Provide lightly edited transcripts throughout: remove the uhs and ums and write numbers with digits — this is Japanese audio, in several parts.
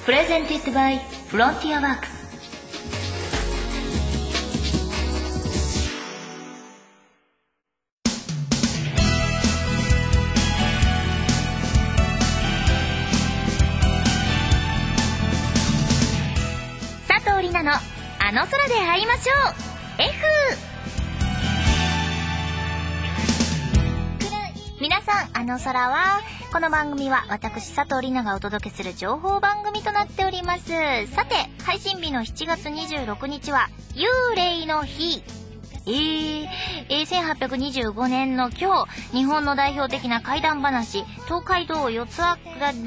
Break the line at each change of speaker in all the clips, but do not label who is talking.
プレゼンティッドバイフロンティアワークス。佐藤里奈のあの空で会いましょう F。 皆さん、あの空は、この番組は私佐藤里奈がお届けする情報番組となっております。さて、配信日の7月26日は幽霊の日。1825年の今日、日本の代表的な怪談話、東海道四谷怪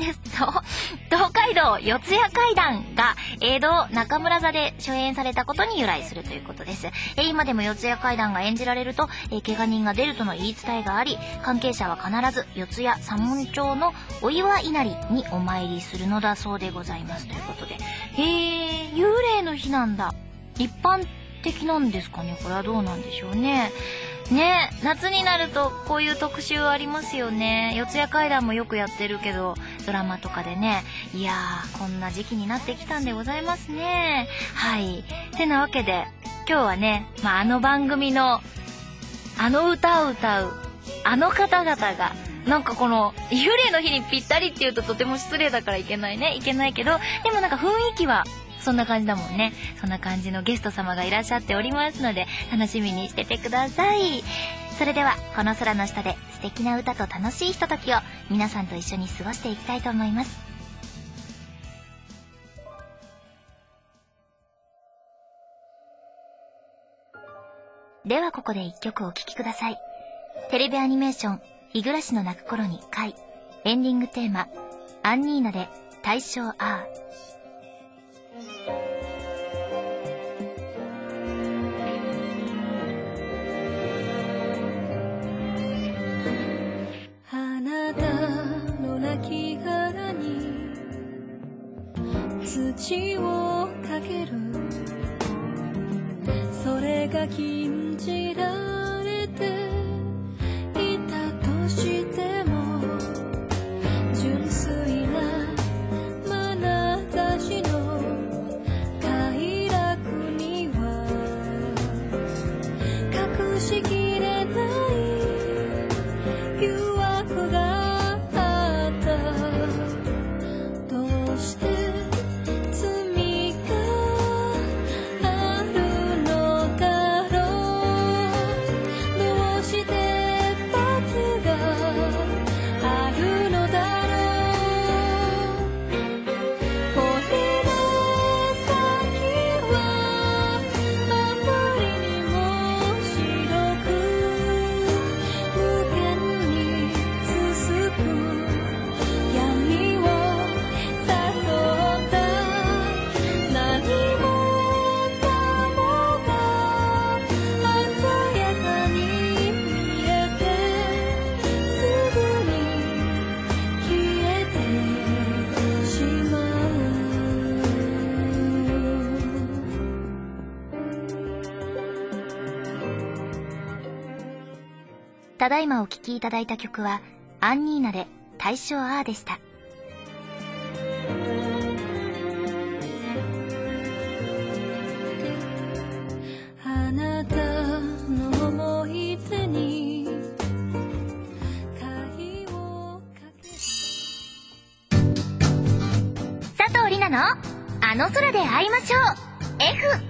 談が江戸中村座で初演されたことに由来するということです。今でも四谷怪談が演じられると、怪我人が出るとの言い伝えがあり、関係者は必ず四谷三門町のお岩稲荷にお参りするのだそうでございますということで、幽霊の日なんだ。一般的なんですかね。これはどうなんでしょうね。ね、夏になるとこういう特集ありますよね。四谷怪談もよくやってるけど、ドラマとかでね。いやー、こんな時期になってきたんでございますね。はい。てなわけで、今日はね、あの番組のあの歌を歌うあの方々が、なんかこの幽霊の日にぴったりって言うととても失礼だからいけないけど、でもなんか雰囲気はそんな感じだもんね。そんな感じのゲスト様がいらっしゃっておりますので、楽しみにしててください。それでは、この空の下で素敵な歌と楽しいひとときを皆さんと一緒に過ごしていきたいと思います。ではここで一曲お聴きください。テレビアニメーション日暮らしの泣く頃に回、エンディングテーマアンニーナで大正アー。
あなたの亡き殻に土をかける、それが禁じられていたとしても、純粋な眼差しの快楽には隠しきれない誘惑があった。どうして罪があるのだろう、どうして罰があるのだろう。これの先はあまりにも白く無限に続く闇を誘った。何もかもが鮮やかに見えて、すぐに消えてしまう。
ただいまお聴きいただいた曲はアンニーナで大正アーでした。
あなたの思い出に鍵をかける。
佐藤里奈のあの空で会いましょう F。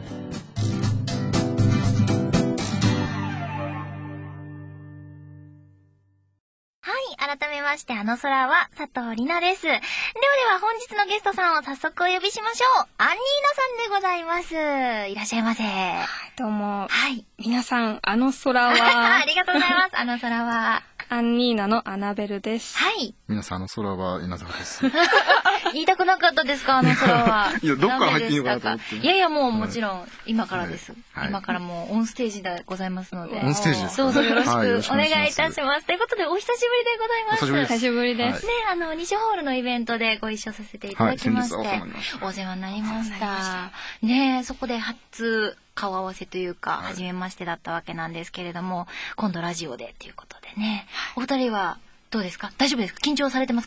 改めまして、あの空は佐藤里奈です。では本日のゲストさんを早速お呼びしましょう。アンニーナさんでございます。いらっしゃいませ。
どうも。
はい。
皆さん、あの空は
ありがとうございます。あの空は
アンニーナのアナベルです。
はい。
皆さん、あの空は稲沢です。
言いたくなかったですか、あの空は。
いや、どっから入っていいのかなと思って。
いやいや、もうもちろん、今からです。
はい、
今からもうオンステージでございますので。
オンステージですか？
どうぞよろしくお願いいたし
ま
ます。ということで、お久しぶりでございます。
久しぶりです。
ね、西ホールのイベントでご一緒させていただきまして。
はい、
お世話になりました。ね、そこで初顔合わせというか、初めましてだったわけなんですけれども、今度ラジオでということでね。お二人はどうですか？大丈夫ですか？緊張されてますか？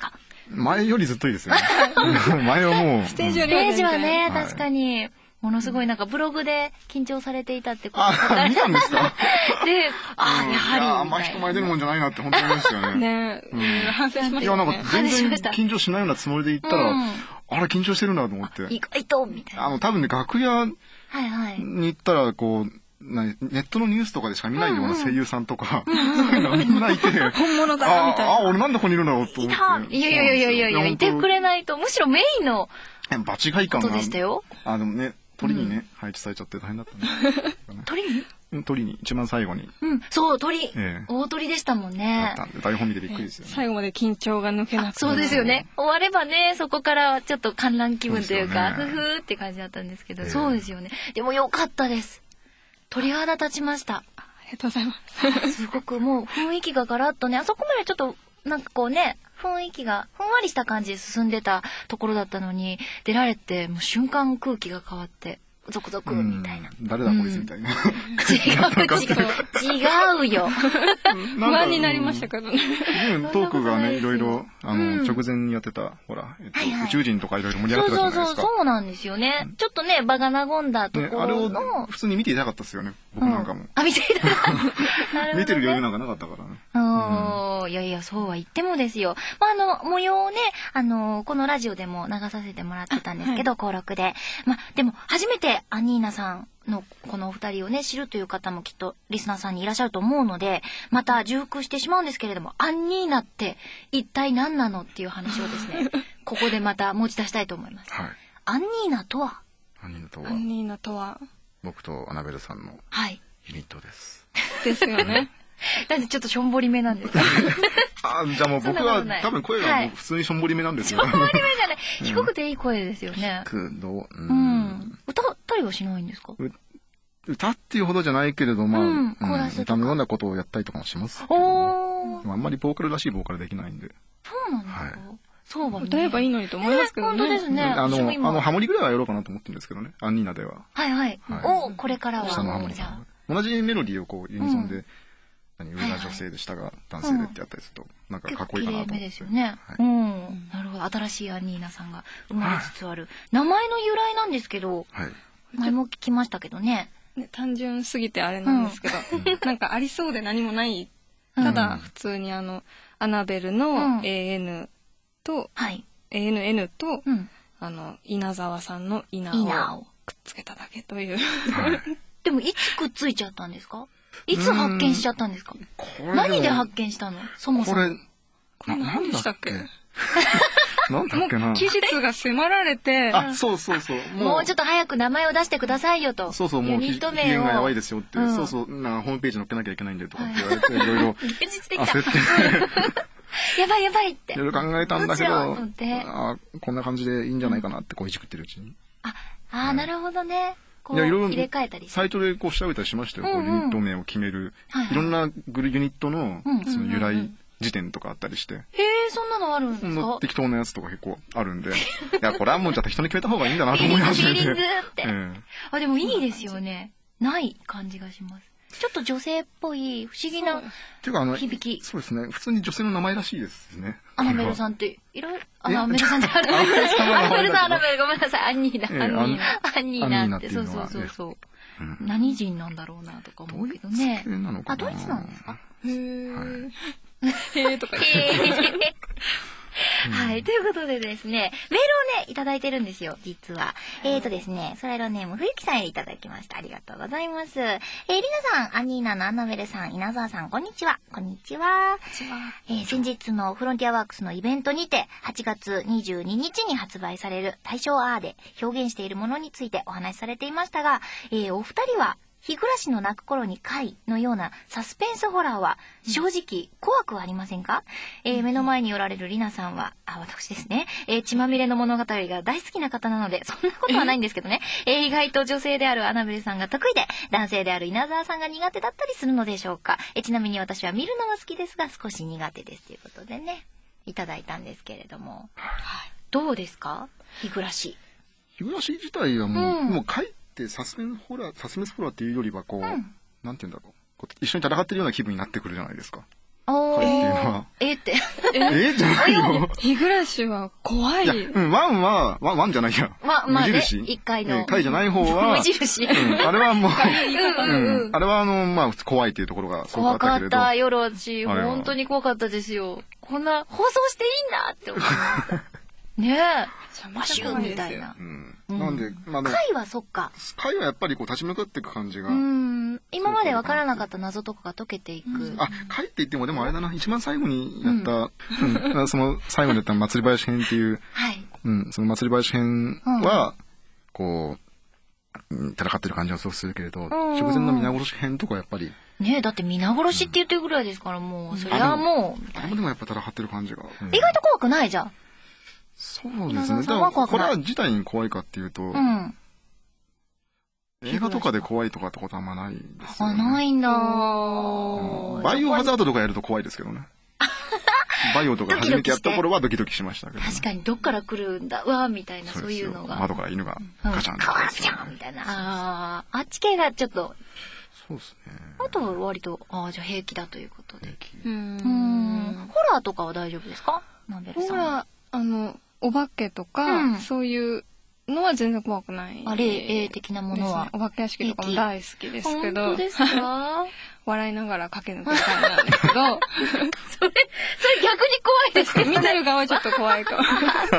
前よりずっといいですよね。前はもう。
ステージよ
ステー
りは全然
ジはね、
はい
確かに、ものすごいなんかブログで緊張されていたってこと
あ、見たんですか？
で、や
いや
はり。
あんま人前出るもんじゃないなって本当に思いましたよね。
ね、反省しま
いや、
したね。
なんか全然緊張しないようなつもりで行ったら、
うん
あら、緊張してるなと思って。
意外と、みたいな。
多分ね、楽屋
はいはい。
に行ったら、こう、ネットのニュースとかでしか見ないような声優さんとか、そういうのがみんないて、
本物だなみたいな。
俺なんでここにいるんだろうと思
い
って。
たいやいやいやいやいや、いてくれないと、むしろメインの
場違い
こと
感が。
でしたよ。
でもね、鳥にね、配置されちゃって大変だったね。
鳥に
鳥に、一番最後に。
うん、そう、鳥。
ええ
大鳥でしたもん
だ
ね
っ。たんで、台本見てびっくりですよね。
最後まで緊張が抜けなくて。
そうですよね。終わればね、そこからちょっと観覧気分というか、ふ
そうですよね
ふーって感じだったんですけど、
ええ
そうですよね。でもよかったです。鳥肌立ちました。
ありがとうございます。
すごくもう雰囲気がガラッとね、あそこまでちょっと、なんかこうね、雰囲気がふんわりした感じで進んでたところだったのに、出られて、もう瞬間空気が変わって、ゾクゾクみたいな。
誰だこいつみたいな。
違うよ。
不安になりましたけどね。
トークがね、いろいろ、
うん
直前にやってた、ほら、
はいはい
宇宙人とかいろいろ盛り上が
そうそうそう、
ってたじゃないですか。
そうなんですよね。ちょっとね、場が和んだと
ね、
こ
あれを
ろの、
普通に見ていたかったですよね、僕なんかも。
あ、見ていた。なるほどね
見てる余裕なんかなかったからね。
いやいや、そうは言ってもですよ。模様をね、このラジオでも流させてもらってたんですけど、登録で。でも、初めてアニーナさんのこのお二人をね、知るという方もきっとリスナーさんにいらっしゃると思うので、また重複してしまうんですけれども、アンニーナって一体何なのっていう話をですね、ここでまた持ち出したいと思います。
はい。
アンニーナとは
アニーナとは
ア、ンニーナとは、
僕とアナベルさんの
はい。
ユニットです。
ですよね。
なんでちょっとしょんぼりめなんですか？
じゃあもう僕
そんなこ
は
とない
多分声がもう普通にしょんぼりめなんですよ。
しょんぼりめじゃない。低くていい声ですよね。歌ったりはしないんですか？
歌っていうほどじゃないけれど、コ
ーラスとか
歌のようなことをやったりとかもしますけど、
おー。
あんまりボーカルらしいボーカルできないんで。
そうなんですか、
はい
そうはね。
歌えばいいのにと思いますけどね。
本当ですね。私も今
ハモリぐらいはやろうかなと思ってるんですけどね、アンニーナでは。
はいはい。
はい
これから
下のハモリ
はじゃ
同じメロディーをこうユニゾンで、上が女性で下が男性でってやったりすると、なんか
結
かっこ
構綺麗め
いいかなと思って。
ですよね。
はい
なるほど。新しいアンニーナさんが生まれつつある。名前の由来なんですけど、
はい。
前も聞きましたけどね。
ね単純すぎてあれなんですけど、なんかありそうで何もない。ただ普通にアナベルの AN と、
はい。
ANN と、
うん。
稲沢さんの稲
稲を
をくっつけただけという。
はい
でもいつくっついちゃったんですか？いつ発見しちゃったんですか？
これ
何で発見したの？そもそも。
これ、
これ何でしたっけ？
なんだっけな。
期日が迫られて、
あ、そうそうそう。
もうちょっと早く名前を出してくださいよと。
そうそう、もう期
ユニット名を。
限がやばいですよって、
うん
そうそう、ホームページ載っけなきゃいけないんでとかって言われて、いろいろ
現実的だ。
焦って、
やばいやばいって
い。ろいろ考えたんだけど
どうしようと思って、
こんな感じでいいんじゃないかなってこういじくってるうちに。
なるほどね。こう
いやいろいろ
入れ替えたりして。
サイトでこう調べたりしましたよ。こうユニット名を決める
はいはい
いろんなユニットの
うん
その由来辞典とかあったりして、
へえ、そんなのあるんですか？
適当なやつとか結構あるんで、いやこれはもうじゃあ適当に決めた方がいいんだなと思い始めて。
フィーリングって。
え
でもいいですよね。ない感じがします。ちょっと女性っぽい不思議な
っていうか
響き。
そうですね。普通に女性の名前らしいですね。
アナベルさ
ん。
んっていろいろ、アナベルさんってアナベルさん、アナベルさん、アナベル、ごめんなさい、アンニーナ、
ええ
アンニーナって、そう
アンニーナっていうのは
そうそうそう。
うん
何人なんだろうなとか思うけどね。
ドイツ系なのかな。
ドイツなんですか？
へー、
はい
へーとか言って。
はい。ということでですね、メールをね、いただいてるんですよ、実は。ですね、ソライロネーム、冬木さんへいただきました。ありがとうございます。リナさん、アニーナのアナベルさん、稲沢さん、こんにちは。こんにちは。先日のフロンティアワークスのイベントにて、8月22日に発売される大正アーで表現しているものについてお話しされていましたが、お二人は、日暮らしの泣く頃に怪のようなサスペンスホラーは正直怖くはありませんか？目の前におられるリナさんは、私ですね、血まみれの物語が大好きな方なので、そんなことはないんですけどね、意外と女性であるアナベルさんが得意で、男性である稲沢さんが苦手だったりするのでしょうか？ちなみに私は見るのは好きですが少し苦手ですということでね、いただいたんですけれども、どうですか？日暮らし。
日暮らし自体はもう、
うん
もう怪ってサスペンスホラーっていうよりはこう、なんて言うんだろう。こう一緒に戦ってるような気分になってくるじゃないですか。
お
回っていうのは。
って。
じゃないよ。
日暮らしは怖い。
いや、ワンじゃないや。無印
1階の。
回じゃない方は、
無印。
あれはもう、あれはまあ、怖いっていうところがすごくあったけれど。
怖かった、夜私、本当に怖かったですよ。こんな、放送していいんだって思いました。ねえ。マシューみたいな。
なんで、
回はそっか。
回はやっぱりこう立ち向かっていく感じが。
今まで分からなかった謎とかが解けていく。
回って言ってもでもあれだな、一番最後にやった、その最後にやった祭り林編っていう、その祭り林編は、こう、戦ってる感じはすごくするけれど、直前の皆殺し編とかやっぱり。
ねえ、だって皆殺しって言ってるぐらいですから、もう、それはもう。
でもやっぱ戦ってる感じが。
意外と怖くないじゃん。
そうですね。でもこれは自体に怖いかっていうと、映画とかで怖いとかってことはあんまないですよね。
ないんだ。
バイオハザードとかやると怖いですけどね。バイオとか初めてやった頃はドキドキしましたけど。
確かにどっから来るんだ、うわーみたいな、そういうのが。
窓から犬がガチャンと。
ガチャンみたいな。あっち系がちょっと。
そうですね。
あとは割と、じゃあ平気だということで。ホラーとかは大丈夫ですか？ナンベルさん。
ホラー、お化けとか、そういうのは全然怖くない。
霊的なものは。
お化け屋敷とかも大好きですけど。
本当ですか？
笑いながら駆け抜けたいなんですけど。それ逆に
怖いですね。
見てる側はちょっと怖いかも。
って。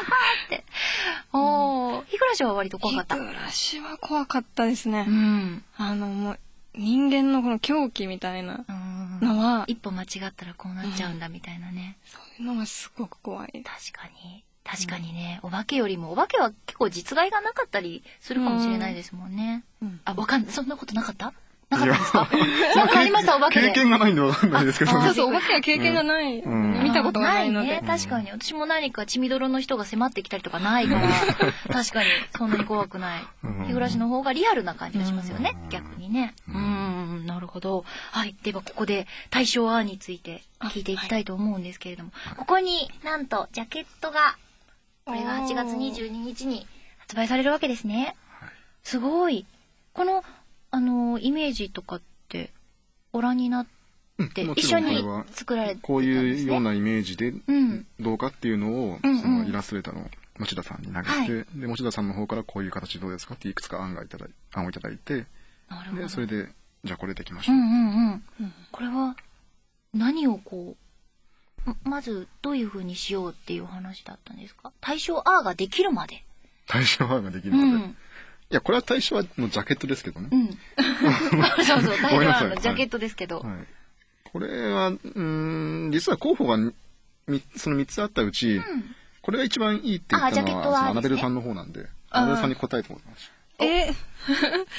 日暮らしは割と怖かった。
日暮らしは怖かったですね。もう人間のこの狂気みたいなのは、
一歩間違ったらこうなっちゃうんだみたいなね。
そういうのがすごく怖い。
確かにね、お化けよりも、お化けは結構実害がなかったりするかもしれないですもんね。わかんない。そんなことなかった？なかったですか？なんかありました、お化けで。
経験がないんでわかんないですけど。
そう、お化けは経験がない。見たことがないので。
ないね、確かに。私も何か血みどろの人が迫ってきたりとかないから、確かにそんなに怖くない。日暮らしの方がリアルな感じがしますよね、逆にね。なるほど。はい。ではここで大正アーについて聞いていきたいと思うんですけれども、ここになんとジャケットが、これが8月22日に発売されるわけですね。すごい。このイメージとかってご覧になって一緒に作られてたんですね。
こういうようなイメージでどうかっていうのをそのイラストレーターの持田さんに投げて、で持田さんの方からこういう形どうですかっていくつか案をいただいて、でそれでじゃあこれできました。
これは何をこうまずどういう風にしようっていう話だったんですか？大正アーができるまで。
大正アーができるまで。いや、これは大正のジャケットですけどね。
そうそう、大正のジャケットですけど。
これは、実は候補がその3つあったうち、これが一番いいって言ったのは、アナベルさんの方なんで、アナベルさんに答えてもらいました。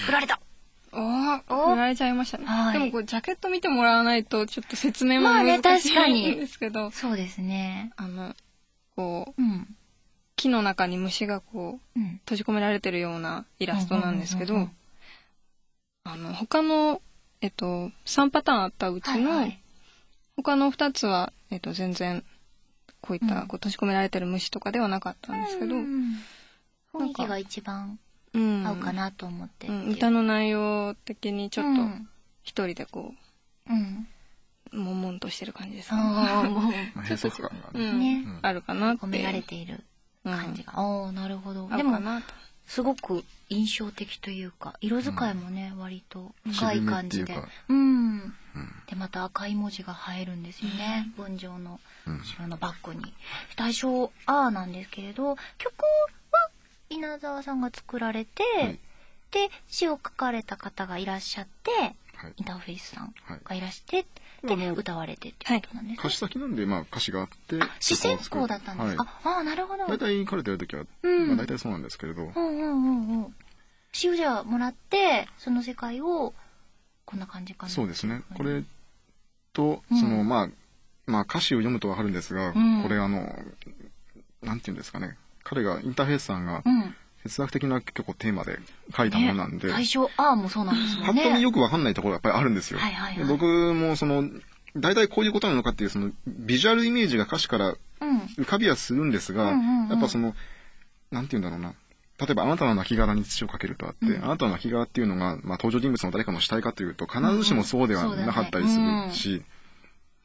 振られた。
振られちゃいましたね。でもこうジャケット見てもらわないとちょっと説明も難しいんですけど。
そうですね。
こう、木の中に虫がこう閉じ込められてるようなイラストなんですけど、他の3パターンあったうちの他の2つは全然こういったこう閉じ込められてる虫とかではなかったんですけど、
雰囲気が一番合うかなと思って。
歌の内容的にちょっと一人でこう悶々としてる感じですかね。
閉塞感が
ね
あるかなって。
込められている感じが。なるほど。でもすごく印象的というか、色使いもね割と深い感じで、でまた赤い文字が映えるんですよね。文上の後ろのバッグに。大正アーなんですけれど、曲は稲沢さんが作られて、で詩を書かれた方がいらっしゃって、インターフェイスさんがいらして、で歌われてってことなんですね。
歌詞先なんで歌詞があって、
詩選考だったんですか？なるほど。
大体彼とやるときは大体そうなんですけれど、
詩をじゃあもらってその世界をこんな感じかな。
そうですね。これとその歌詞を読むとわかるんですが、これなんていうんですかね。彼がインターフェースさんが哲学的な結構テーマで書いたものなんで、
大正アーもそうなんですもんね。
本当によくわかんないところがやっぱりあるんですよ。僕も大体こういうことなのかっていうそのビジュアルイメージが歌詞から浮かびはするんですが、やっぱなんていうんだろうな。例えばあなたの亡骸に土をかけるとあって、あなたの亡骸っていうのが登場人物の誰かの死体かというと必ずしもそうではなかったりするし、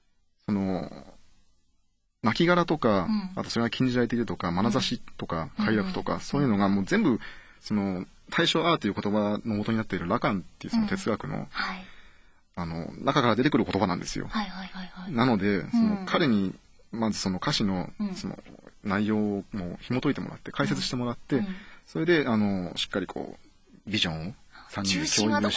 亡骸とか、あとそれが禁じられているとか、眼差しとか、快楽とか、そういうのがもう全部、対象アーという言葉の元になっているラカンっていうその哲学の、中から出てくる言葉なんですよ。なので、彼に、まずその歌詞の、内容をもう紐解いてもらって、解説してもらって、それで、しっかりこう、ビジョンを3人で共有して、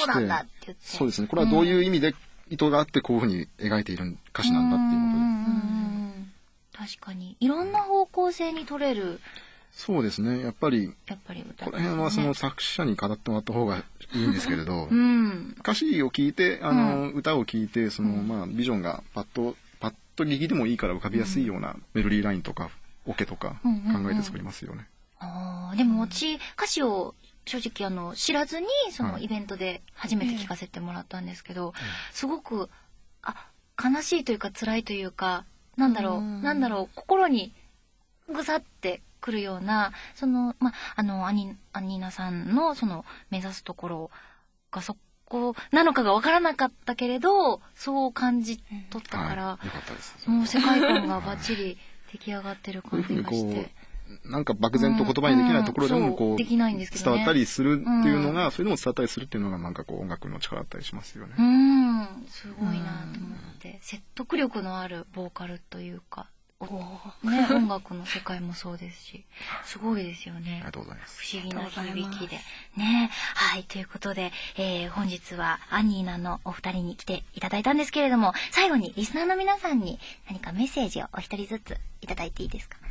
そうですね、これはどういう意味で意図があってこういうふうに描いている歌詞なんだっていうことで。
確かに。いろんな方向性に取れる。
そうですね、やっぱり、この辺はその作詞者に語ってもらった方がいいんですけれど、歌詞を聞いて、歌を聞いて、ビジョンがパッと右でもいいから浮かびやすいようなメロディーラインとか、オケとか考えて作りますよね。
でも私、歌詞を正直知らずにそのイベントで初めて聞かせてもらったんですけど、すごく悲しいというか辛いというか、なんだろう、心にぐさってくるような、アニーナさんの目指すところがそこなのかが分からなかったけれど、そう感じ取ったから、もう世界観がバッチリ出来上がってる感じがして。
なんか漠然と言葉にできないところでもこう伝わったりするっていうのが、それでも伝わったりするっていうのがなんかこう音楽の力だったりしますよね。
すごいなと思って、説得力のあるボーカルというか、音楽の世界もそうですし、すごいですよね。
ありがとうございます。
不思議な響きでね。はい、ということで、本日はアニーナのお二人に来ていただいたんですけれども、最後にリスナーの皆さんに何かメッセージをお一人ずついただいていいですか。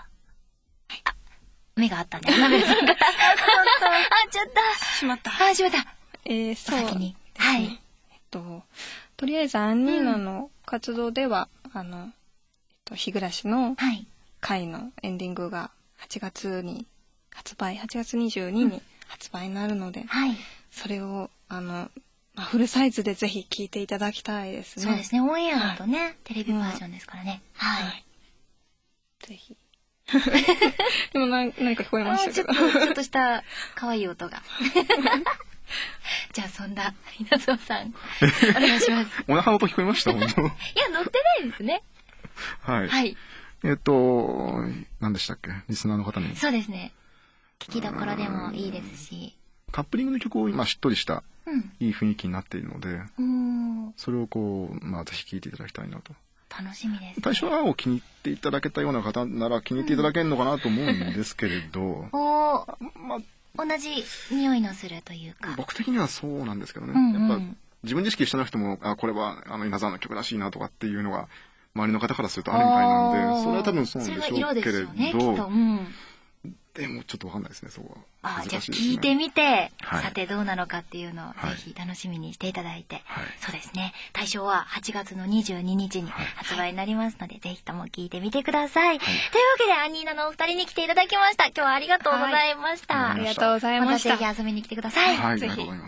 目があったね。アナベルさんが。ちょっと。
しまった。
しまった。
そう。
先に。はい。
とりあえずアンニーナの活動では、日暮らしの回のエンディングが8月22に発売になるので、それを、フルサイズでぜひ聴いていただきたいですね。
そうですね。オンエアだとね、テレビバージョンですからね。はい。
ぜひ。でも何か聞こえましたけど。
ちょっとした可愛い音が。じゃあそんな稲造さんお願いします。
お腹の音聞こえました本当。いや
乗ってないですね。
はい。はい。何でしたっけ、リスナーの方に。
そうですね。聞きどころでもいいですし。
カップリングの曲を今しっとりしたいい雰囲気になっているので、それをこうぜひ聴いていただきたいなと。
楽しみです、ね。
対象案を気に入っていただけたような方なら気に入っていただけるのかなと思うんですけれど、
同じ匂いのするというか。
僕的にはそうなんですけどね。やっぱ自分で意識してなくても、これは稲沢の曲らしいなとかっていうのが周りの方からするとあるみたいなんで、それは多分そうなんでしょうけれど、でもちょっとわかんないですね、そこは。
じゃあ聞いてみて、さてどうなのかっていうのをぜひ楽しみにしていただいて、そうですね。対象は8月の22日に発売になりますので、ぜひとも聞いてみてください。というわけでアニーナのお二人に来ていただきました。今日はありがとうございました。
ありがとうございました。
またぜひ遊びに来てください。
はい、ありがとうございます。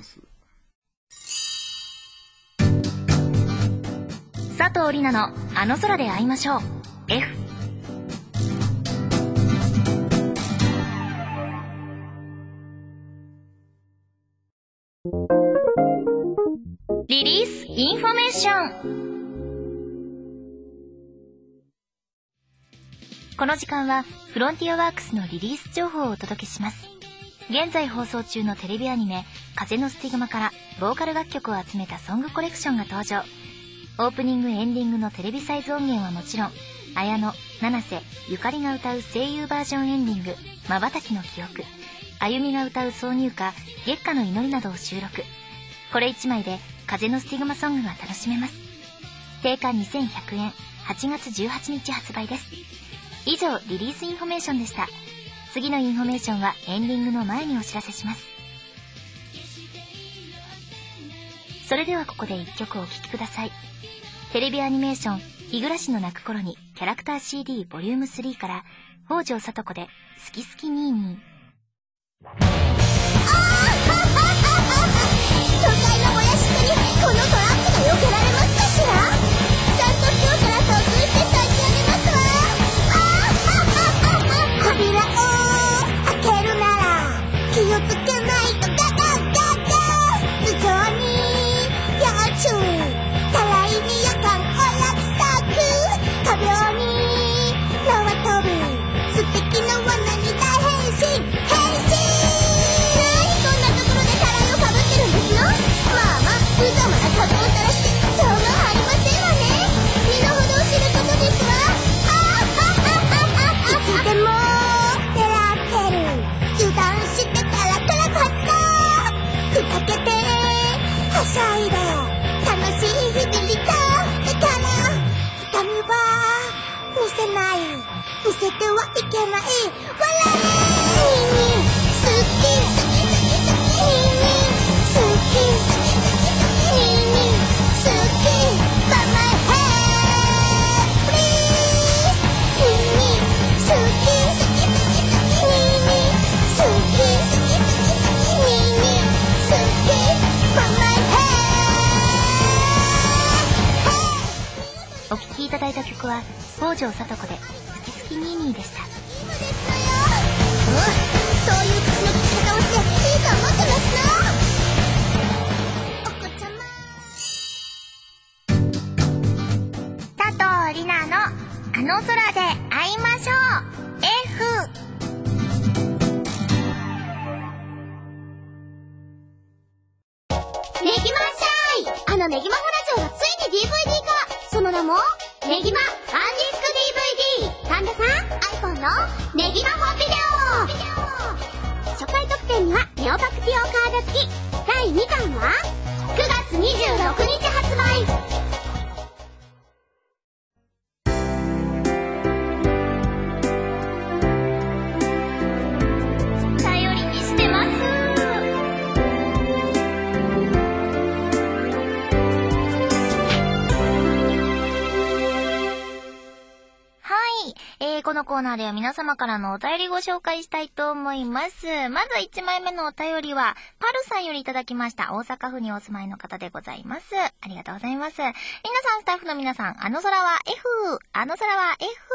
佐藤里奈のあの空で会いましょう。F。リリースインフォメーション。この時間はフロンティアワークスのリリース情報をお届けします。現在放送中のテレビアニメ風のスティグマからボーカル楽曲を集めたソングコレクションが登場。オープニングエンディングのテレビサイズ音源はもちろん、綾野、七瀬、ゆかりが歌う声優バージョンエンディング瞬きの記憶、あゆみが歌う挿入歌月下の祈りなどを収録。これ1枚で風のスティグマソングが楽しめます。定価2100円、8月18日発売です。以上、リリースインフォメーションでした。次のインフォメーションはエンディングの前にお知らせします。それではここで1曲お聴きください。テレビアニメーション日暮の泣く頃にキャラクター CD ボリューム3から北条さと子で好き好きニーニー。
都会のもやしにこのトラックが避けられますかしら。ちゃんと今日から操縦して差し上げますわ。扉を開けるなら気をつけないとガガガガ。頭上に要注意、たらいに夜間お約束。 けてはいけない。笑えニーニー好きニーニー好きニーニー好き But my head please ニーニー好きニーニー好きニーニー好き But my head
お聴きいただいた曲は北条さと子で好き好きニーニーでした。
そういう口の利き方をしていいと思ってますの？佐藤里奈のあの空で会いましょう F。 ネギマシャイ、あのネギマホラジオがついに DVD 化。その名もネギマワンディスク DVD。 神田さん iPhone のネギマホビデオ。初回特典にはネオパクティオカード付き。第2弾は9月26日発売。頼りにしてます。このコーナーでは皆様からのお便りご紹介したいと思います。まず1枚目のお便りはパルさんよりいただきました。大阪府にお住まいの方でございます。ありがとうございます。皆さん、スタッフの皆さん、あの空は F、 あの空は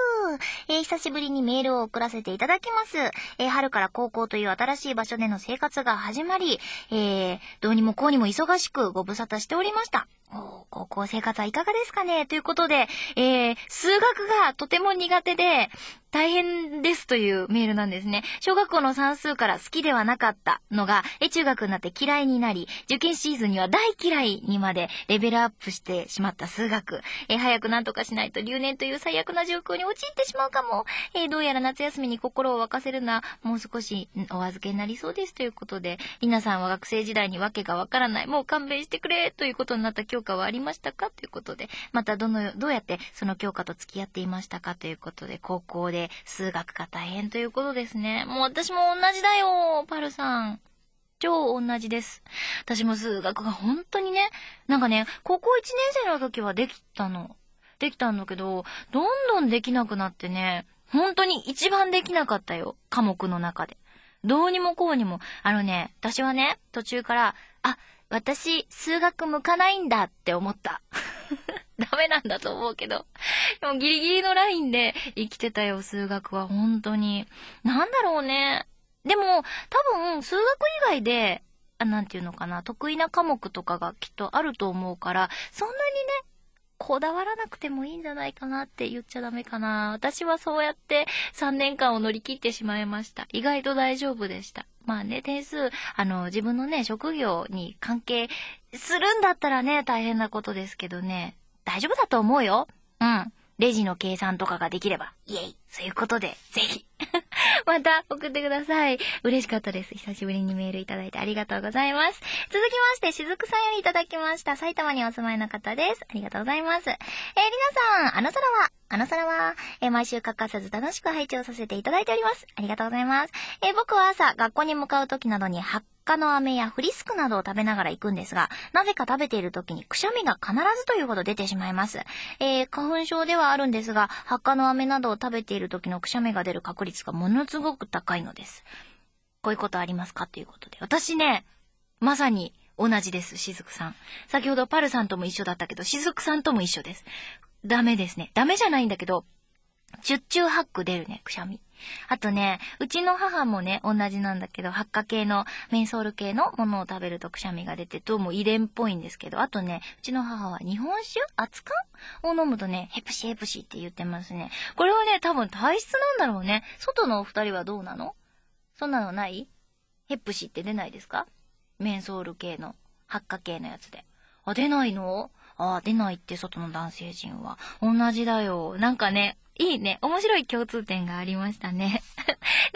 F、久しぶりにメールを送らせていただきます。春から高校という新しい場所での生活が始まり、どうにもこうにも忙しくご無沙汰しておりました。高校生活はいかがですかねということで、数学がとても苦手で大変ですというメールなんですね。小学校の算数から好きではなかったのが、中学になって嫌いになり、受験シーズンには大嫌いにまでレベルアップしてしまった数学。早くなんとかしないと留年という最悪な状況に陥ってしまうかも。どうやら夏休みに心を沸かせるな、もう少しお預けになりそうですということで、りなさんは学生時代にわけがわからない、もう勘弁してくれということになった教科はありましたかということで、またどうやってその教科と付き合っていましたかということで、高校で数学が大変ということですね。もう私も同じだよ、パルさん。超同じです。私も数学が本当にね、なんかね、高校1年生の時はできたんだけど、どんどんできなくなってね、本当に一番できなかったよ、科目の中で。どうにもこうにも。私はね、途中から、私、数学向かないんだって思った。ダメなんだと思うけど。でもギリギリのラインで生きてたよ、数学は本当に。なんだろうね。でも、多分、数学以外で、なんていうのかな、得意な科目とかがきっとあると思うから、そんなにね、こだわらなくてもいいんじゃないかなって言っちゃダメかな。私はそうやって3年間を乗り切ってしまいました。意外と大丈夫でした。まあね、点数、自分のね、職業に関係するんだったらね、大変なことですけどね、大丈夫だと思うよ。うん。レジの計算とかができれば。イエイ。そういうことで、ぜひ。また送ってください。嬉しかったです。久しぶりにメールいただいてありがとうございます。続きまして、しずくさんよりいただきました。埼玉にお住まいの方です。ありがとうございます。りなさん、あの空は、毎週欠かさず楽しく拝聴させていただいております。ありがとうございます。僕は朝、学校に向かう時などに発火の飴やフリスクなどを食べながら行くんですが、なぜか食べている時にくしゃみが必ずというほど出てしまいます。花粉症ではあるんですが、発火の飴などを食べている時のくしゃみが出る確率がものすごく高いのです。こういうことありますかということで。私ね、まさに同じです、しずくさん。先ほどパルさんとも一緒だったけど、しずくさんとも一緒です。ダメですね。ダメじゃないんだけど、十中八九出るね、くしゃみ。あとね、うちの母もね、同じなんだけど、発火系のメンソール系のものを食べるとくしゃみが出て、どうも遺伝っぽいんですけど、あとね、うちの母は日本酒熱燗を飲むとね、ヘプシヘプシって言ってますね。これはね、多分体質なんだろうね。外のお二人はどうなの？そんなのない？ヘプシって出ないですか？メンソール系の、発火系のやつで。出ないの？出ないって外の男性陣は。同じだよ。なんかね、いいね。面白い共通点がありましたね。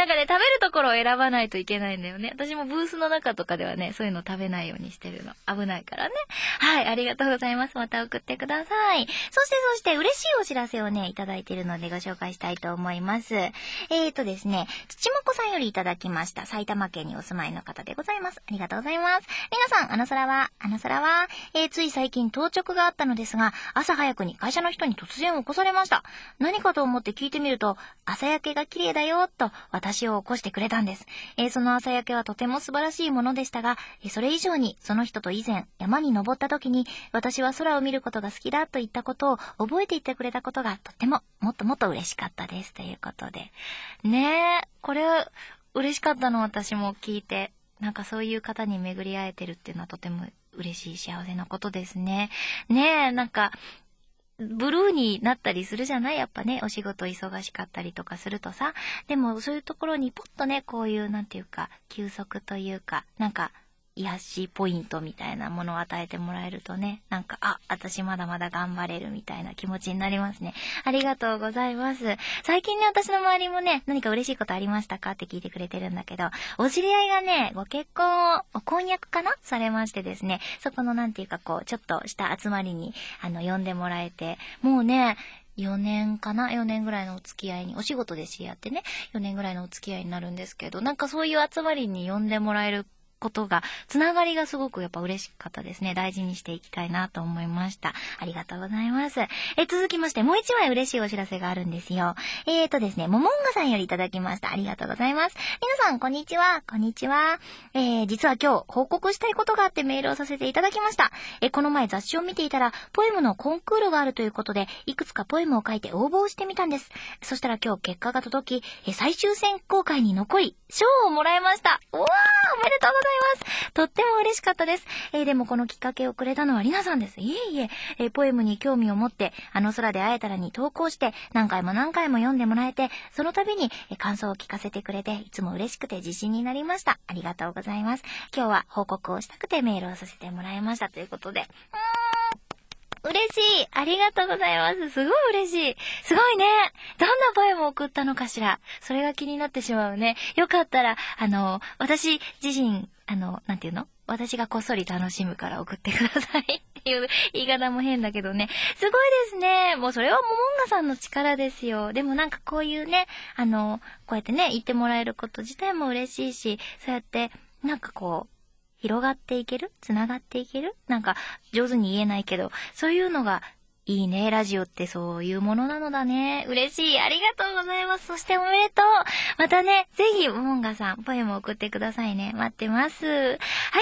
なんかね、食べるところを選ばないといけないんだよね。私もブースの中とかではね、そういうの食べないようにしてるの。危ないからね。はい、ありがとうございます。また送ってください。そして嬉しいお知らせをね、いただいているのでご紹介したいと思います。ですね、土もこさんよりいただきました。埼玉県にお住まいの方でございます。ありがとうございます。皆さん、あの空は、つい最近当直があったのですが、朝早くに会社の人に突然起こされました。何かと思って聞いてみると、朝焼けが綺麗だよ、と私を起こしてくれたんです。その朝焼けはとても素晴らしいものでしたが、それ以上にその人と以前、山に登った時に、私は空を見ることが好きだと言ったことを覚えていてくれたことがとっても、もっともっと嬉しかったです。ということで。ねえ、これ、嬉しかったの私も聞いて。なんかそういう方に巡り会えてるっていうのはとても嬉しい幸せなことですね。ねえ、なんか、ブルーになったりするじゃない？やっぱね、お仕事忙しかったりとかするとさ。でもそういうところにポッとね、こういうなんていうか、休息というか、なんか、癒しポイントみたいなものを与えてもらえるとね、なんか、私まだまだ頑張れるみたいな気持ちになりますね。ありがとうございます。最近ね、私の周りもね、何か嬉しいことありましたかって聞いてくれてるんだけど、お知り合いがね、ご結婚を、婚約かなされましてですね、そこのなんていうかこう、ちょっとした集まりに、呼んでもらえて、もうね、4年ぐらいのお付き合いに、お仕事で知り合ってね、4年ぐらいのお付き合いになるんですけど、なんかそういう集まりに呼んでもらえることが、つながりがすごくやっぱ嬉しかったですね。大事にしていきたいなと思いました。ありがとうございます。続きましてもう一枚嬉しいお知らせがあるんですよ。ですね、ももんがさんよりいただきました。ありがとうございます。皆さんこんにちは。こんにちは。実は今日報告したいことがあってメールをさせていただきました。この前雑誌を見ていたらポエムのコンクールがあるということで、いくつかポエムを書いて応募をしてみたんです。そしたら今日結果が届き、最終選考会に残り賞をもらいました。うわー、おめでとうございます。とっても嬉しかったです。でもこのきっかけをくれたのはりなさんです。いえ、ポエムに興味を持って、あの空で会えたらに投稿して、何回も読んでもらえて、その度に感想を聞かせてくれて、いつも嬉しくて自信になりました。ありがとうございます。今日は報告をしたくてメールをさせてもらいましたということで。嬉しい。ありがとうございます。すごい嬉しい。すごいね。どんなポエムを送ったのかしら。それが気になってしまうね。よかったら、私自身、なんていうの？私がこっそり楽しむから送ってください。っていう言い方も変だけどね。すごいですね。もうそれはももんがさんの力ですよ。でもなんかこういうね、こうやってね、言ってもらえること自体も嬉しいし、そうやって、なんかこう、広がっていける？つながっていける？なんか上手に言えないけど、そういうのがいいね。ラジオってそういうものなのだね。嬉しい。ありがとうございます。そしておめでとう。またね、ぜひもんがさん、ポエム送ってくださいね。待ってます。はい。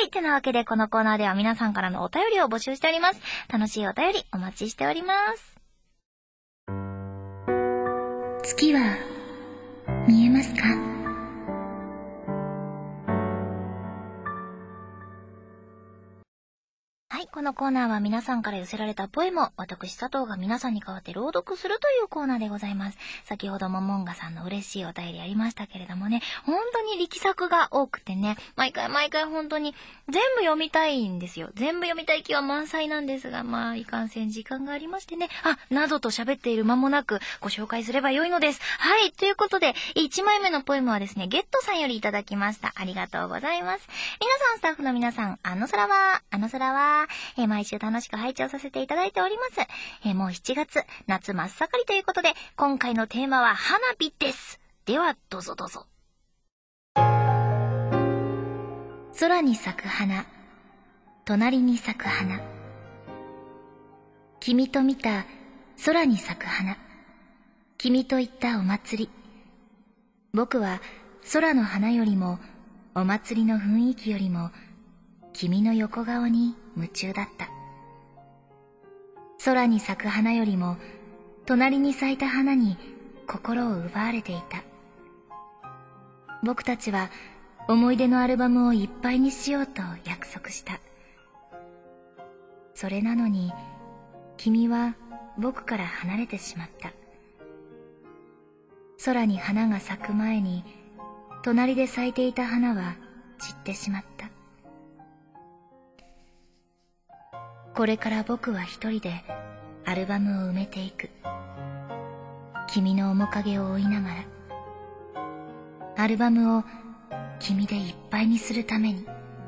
てなわけでこのコーナーでは皆さんからのお便りを募集しております。楽しいお便りお待ちしております。月は見えますか？はい、このコーナーは皆さんから寄せられたポエムを私佐藤が皆さんに代わって朗読するというコーナーでございます。先ほどももんがさんの嬉しいお便りありましたけれどもね、本当に力作が多くてね、毎回本当に全部読みたいんですよ。全部読みたい気は満載なんですが、いかんせん時間がありましてね、などと喋っている間もなくご紹介すればよいのです。はい、ということで、1枚目のポエムはですね、ゲットさんよりいただきました。ありがとうございます。皆さん、スタッフの皆さん、あの空は、毎週楽しく拝聴させていただいております。もう7月、夏真っ盛りということで、今回のテーマは花火です。では、どうぞ。空に咲く花、隣に咲く花。君と見た空に咲く花。君と行ったお祭り。僕は空の花よりも、お祭りの雰囲気よりも、君の横顔に夢中だった。空に咲く花よりも隣に咲いた花に心を奪われていた。僕たちは思い出のアルバムをいっぱいにしようと約束した。それなのに君は僕から離れてしまった。空に花が咲く前に隣で咲いていた花は散ってしまった。これから僕は一人でアルバムを埋めていく。君の面影を追いながら。 アルバムを君でいっぱいにするために。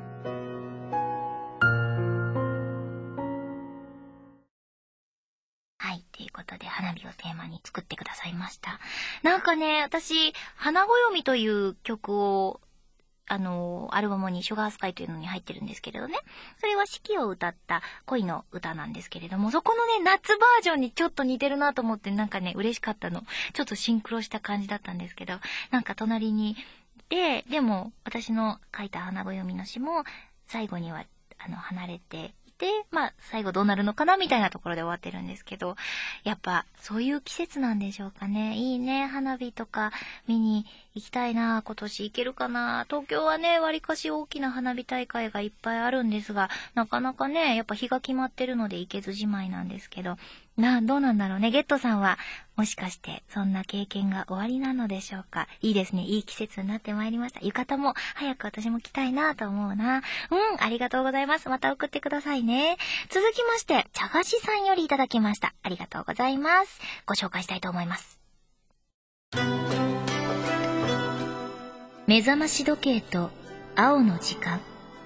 はい、ということで花火をテーマに作ってくださいました。なんかね、私、花暦という曲をアルバムにシュガースカイというのに入ってるんですけれどね。それは四季を歌った恋の歌なんですけれども、そこのね、夏バージョンにちょっと似てるなと思ってなんかね、嬉しかったの。ちょっとシンクロした感じだったんですけど、なんか隣にいて、でも私の書いた花暦の詩も最後には離れて、で、まあ、最後どうなるのかなみたいなところで終わってるんですけど、やっぱ、そういう季節なんでしょうかね。いいね、花火とか見に行きたいな、今年行けるかな。東京はね、割かし大きな花火大会がいっぱいあるんですが、なかなかね、やっぱ日が決まってるので行けずじまいなんですけど、どうなんだろうね。ゲットさんは、もしかして、そんな経験が終わりなのでしょうか。いいですね。いい季節になってまいりました。浴衣も、早く私も着たいなと思うな。ありがとうございます。また送ってくださいね。続きまして、茶菓子さんよりいただきました。ありがとうございます。ご紹介したいと思います。目覚まし時計と青の時間。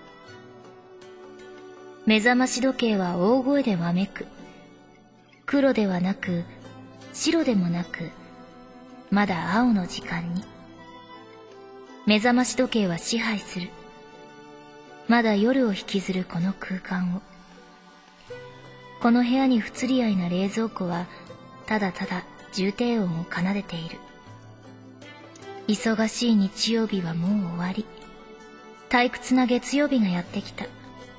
目覚まし時計は大声でわめく。黒ではなく、白でもなく、まだ青の時間に。目覚まし時計は支配する。まだ夜を引きずるこの空間を。この部屋に不釣り合いな冷蔵庫は、ただただ重低音を奏でている。忙しい日曜日はもう終わり。退屈な月曜日がやってきた。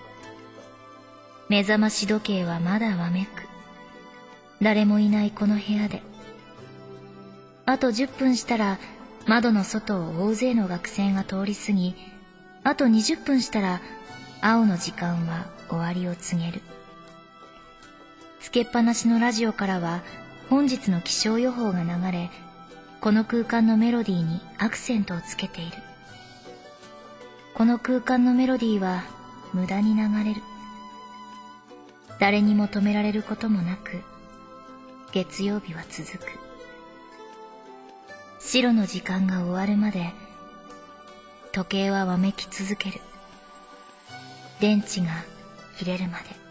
目覚まし時計はまだわめく。誰もいないこの部屋で。あと10分したら窓の外を大勢の学生が通り過ぎ、あと20分したら青の時間は終わりを告げる。つけっぱなしのラジオからは本日の気象予報が流れ、この空間のメロディーにアクセントをつけている。この空間のメロディーは無駄に流れる。誰にも止められることもなく、月曜日は続く。白の時間が終わるまで、時計はわめき続ける。電池が切れるまで。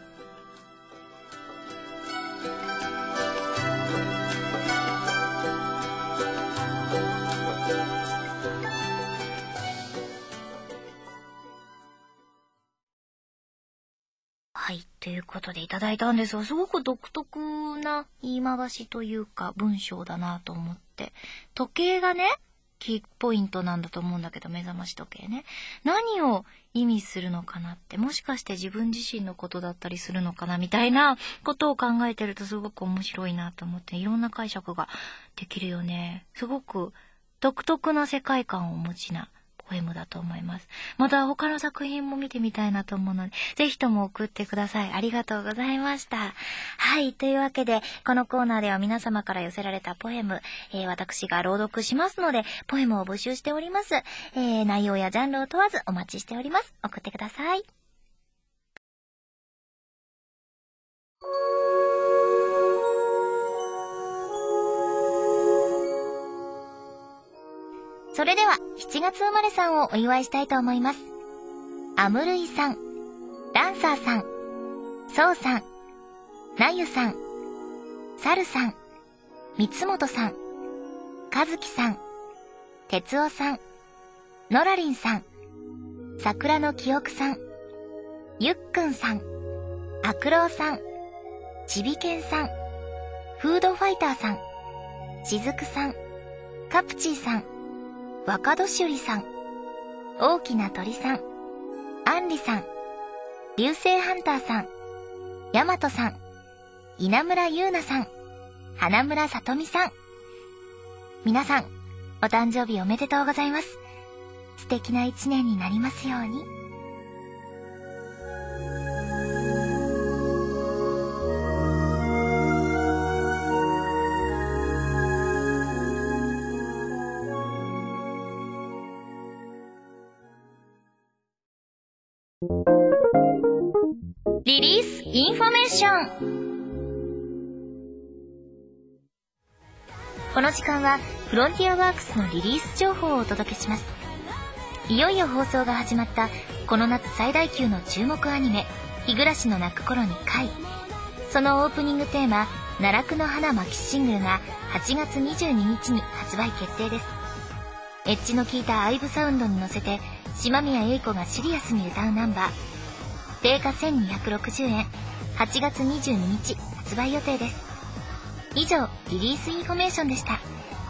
はい、ということでいただいたんですが、すごく独特な言い回しというか文章だなと思って、時計がね、キーポイントなんだと思うんだけど、目覚まし時計ね。何を意味するのかなって、もしかして自分自身のことだったりするのかなみたいなことを考えてるとすごく面白いなと思って、いろんな解釈ができるよね。すごく独特な世界観をお持ちなポエムだと思います。また他の作品も見てみたいなと思うので、ぜひとも送ってください。ありがとうございました。はい、というわけで、このコーナーでは皆様から寄せられたポエム、私が朗読しますので、ポエムを募集しております。内容やジャンルを問わずお待ちしております。送ってください。それでは7月生まれさんをお祝いしたいと思います。アムルイさん、ランサーさん、ソウさん、ナユさん、サルさん、三本さん、カズキさん、テツオさん、ノラリンさん、桜の記憶さん、ゆっくんさん、アクロウさん、ちびけんさん、フードファイターさん、しずくさん、カプチーさん、若年寄さん、大きな鳥さん、アンリさん、流星ハンターさん、ヤマトさん、稲村優奈さん、花村さとみさん。皆さん、お誕生日おめでとうございます。素敵な一年になりますように。リリースインフォメーション。この時間はフロンティアワークスのリリース情報をお届けします。いよいよ放送が始まったこの夏最大級の注目アニメ日暮らしの泣く頃に回。そのオープニングテーマ奈落の花マキシングルが8月22日に発売決定です。エッジの効いたアイブサウンドに乗せて島宮英子がシリアスに歌うナンバー。定価1260円、8月22日発売予定です。以上、リリースインフォメーションでした。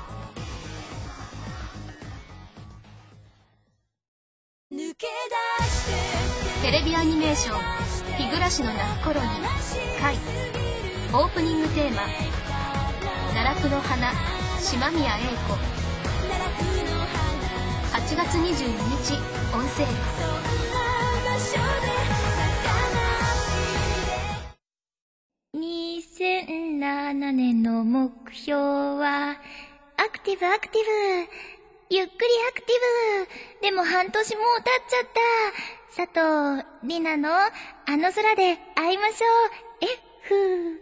テレビアニメーション日暮らしの泣く頃に回。オープニングテーマ奈落の花島宮英子。8月22日オンセール。
2007年の目標はアクティブアクティブ、ゆっくりアクティブ。でも半年もう経っちゃった。佐藤里奈のあの空で会いましょう。F。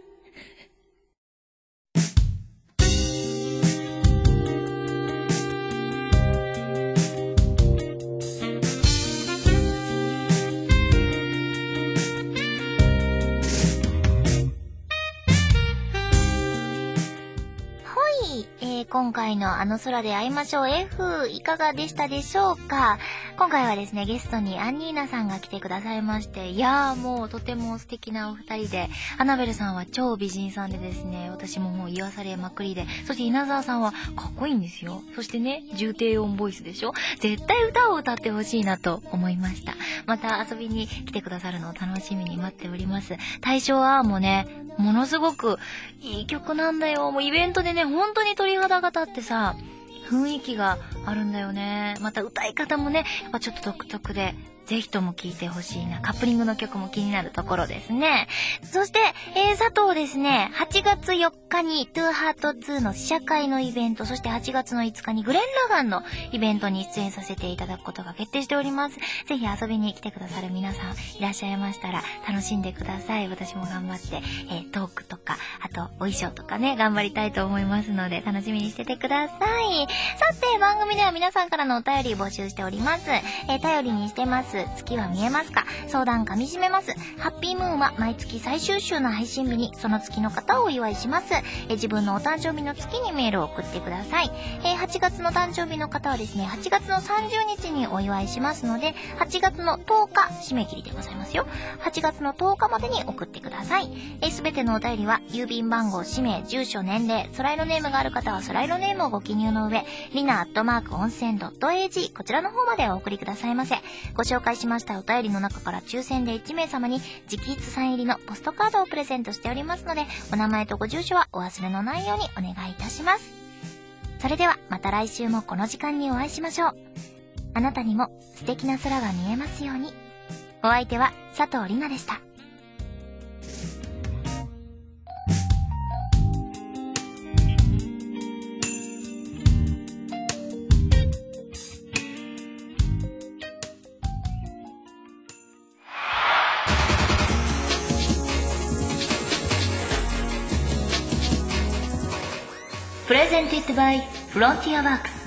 今回のあの空で会いましょう F いかがでしたでしょうか。今回はですね、ゲストにアンニーナさんが来てくださいまして、いやーもうとても素敵なお二人で、アナベルさんは超美人さんでですね、私ももう言わされまくりで、そして稲沢さんはかっこいいんですよ。そしてね、重低音ボイスでしょ。絶対歌を歌ってほしいなと思いました。また遊びに来てくださるのを楽しみに待っております。大正アーもね、ものすごくいい曲なんだよ。もうイベントでね、本当に鳥肌が立ってさ、雰囲気があるんだよね。また歌い方もね、やっぱちょっと独特で、ぜひとも聴いてほしいな。カップリングの曲も気になるところですね。そして、佐藤ですね、8月4日にトゥーハート2の試写会のイベント、そして8月の5日にグレン・ラガンのイベントに出演させていただくことが決定しております。ぜひ遊びに来てくださる皆さんいらっしゃいましたら楽しんでください。私も頑張って、トークとか、あとお衣装とかね、頑張りたいと思いますので楽しみにしててください。さて、番組では皆さんからのお便り募集しております。頼りにしてます。月は見えますか？相談噛み締めます。ハッピームーンは毎月最終週の配信日にその月の方をお祝いします。自分のお誕生日の月にメールを送ってください。8月の誕生日の方はですね、8月の30日にお祝いしますので、8月の10日締め切りでございますよ。8月の10日までに送ってください。すべてのお便りは郵便番号、氏名、住所、年齢、ソライロネームがある方はソライロネームをご記入の上、lina@onsen.ag こちらの方までお送りくださいませ。ご紹介しましたお便りの中から抽選で1名様に直筆サイン入りのポストカードをプレゼントしておりますので、お名前とご住所はお忘れのないようにお願いいたします。それではまた来週もこの時間にお会いしましょう。あなたにも素敵な空が見えますように。お相手は佐藤里奈でした。Presented by Frontier Works